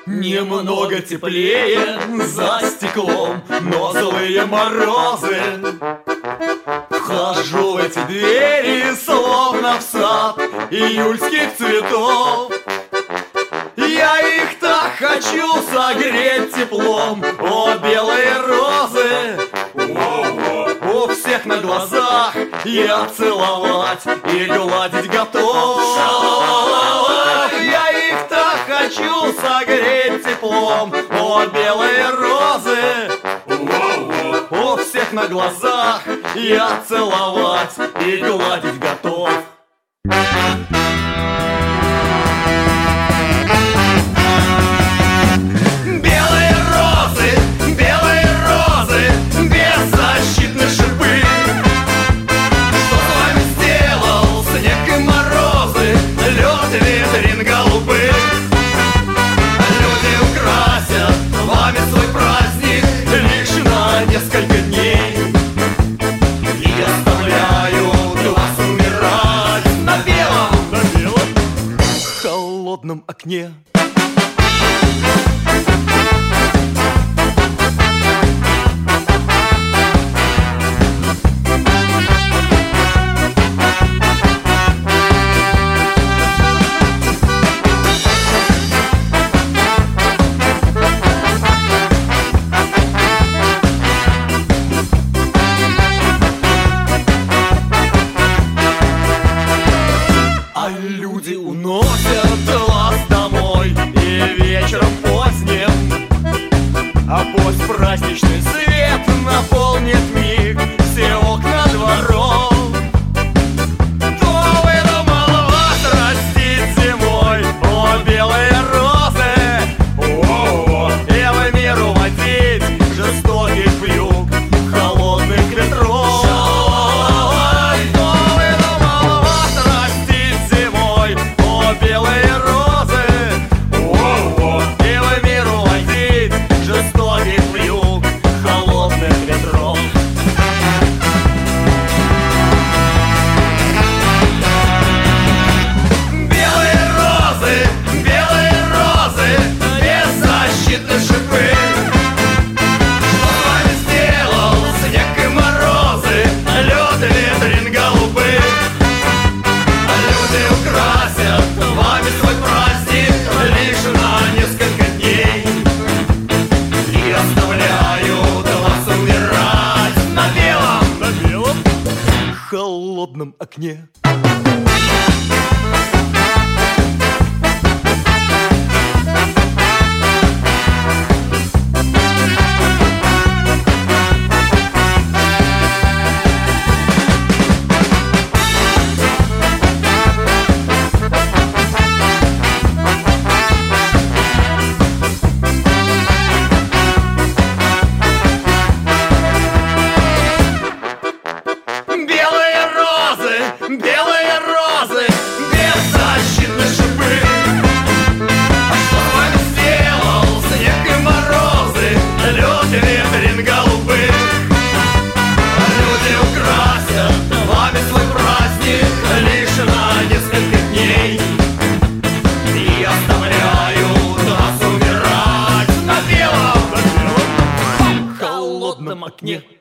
Немного теплее за стеклом, но злые морозы. Вхожу в эти двери, словно в сад июльских цветов. Я их так хочу согреть теплом, о, белые розы. У всех на глазах я целовать и гладить готов. Я их так хочу согреть теплом, о, белые розы. У всех на глазах я целовать и гладить готов. Окне. А люди уносят вас домой и вечером поздним, а пусть праздничный свет наполнит миг все окна дворов. Кто выдумал вас растить зимой, о, белые розы? И в мир уводить жестоких вьюг, холодных ветров. Белые розы, и в мир уводить жестоких вьюг, холодных ветров. Белые розы, беззащитные шипы. Что с вами сделал снег и морозы, лед, ветрен, голубы? Люди украсят вами свой праздник лишь на несколько дней и оставляют вас умирать на белом холодном окне. Белые розы, беззащитные шипы. А что с вами сделал снег и морозы, лед, ветрен, голубы? Люди украсят вами свой праздник лишь на несколько дней и оставляют вас умирать на белом холодном окне.